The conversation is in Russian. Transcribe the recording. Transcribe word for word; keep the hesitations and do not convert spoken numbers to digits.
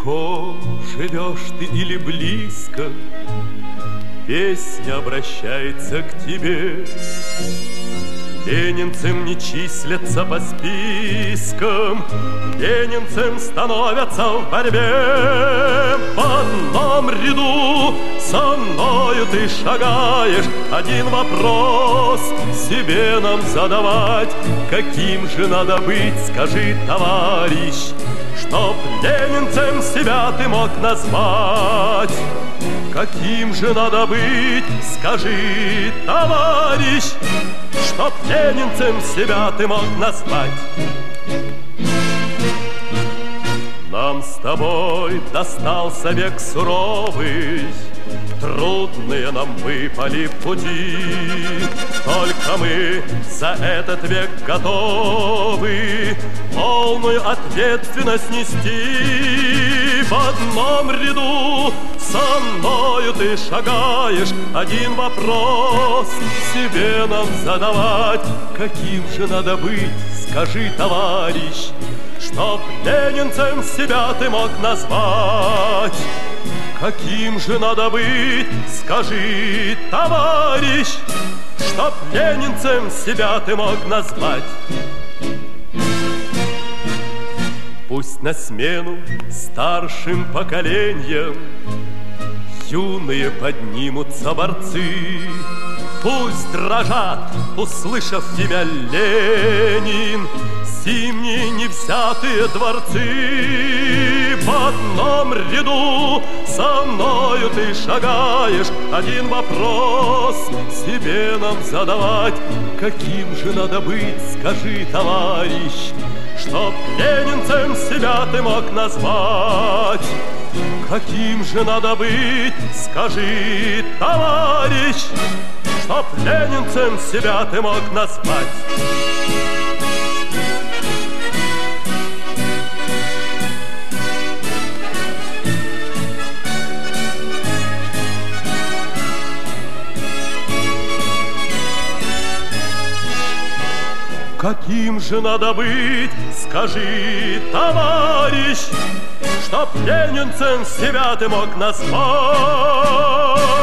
Далеко живешь ты или близко, песня обращается к тебе. Ленинцем не числятся по спискам, ленинцем становятся в борьбе. В одном ряду со мною ты шагаешь, один вопрос себе нам задавать: каким же надо быть, скажи, товарищ, чтоб ленинцем себя ты мог назвать? Каким же надо быть, скажи, товарищ, чтоб ленинцем себя ты мог назвать? Нам с тобой достался век суровый, трудные нам выпали пути. Только мы за этот век готовы полную ответственность нести. В одном ряду со мною ты шагаешь, один вопрос себе нам задавать: каким же надо быть, скажи, товарищ, чтоб ленинцем себя ты мог назвать? Каким же надо быть, скажи, товарищ, чтоб ленинцем себя ты мог назвать? Пусть на смену старшим поколениям юные поднимутся борцы. Пусть дрожат, услышав имя Ленин, зимние невзятые дворцы. В одном ряду со мною ты шагаешь, один вопрос себе нам задавать: каким же надо быть, скажи, товарищ, чтоб ленинцем себя ты мог назвать? Каким же надо быть, скажи, товарищ, чтоб ленинцем себя ты мог назвать? Каким же надо быть, скажи, товарищ, чтоб ленинцем себя ты мог назвать?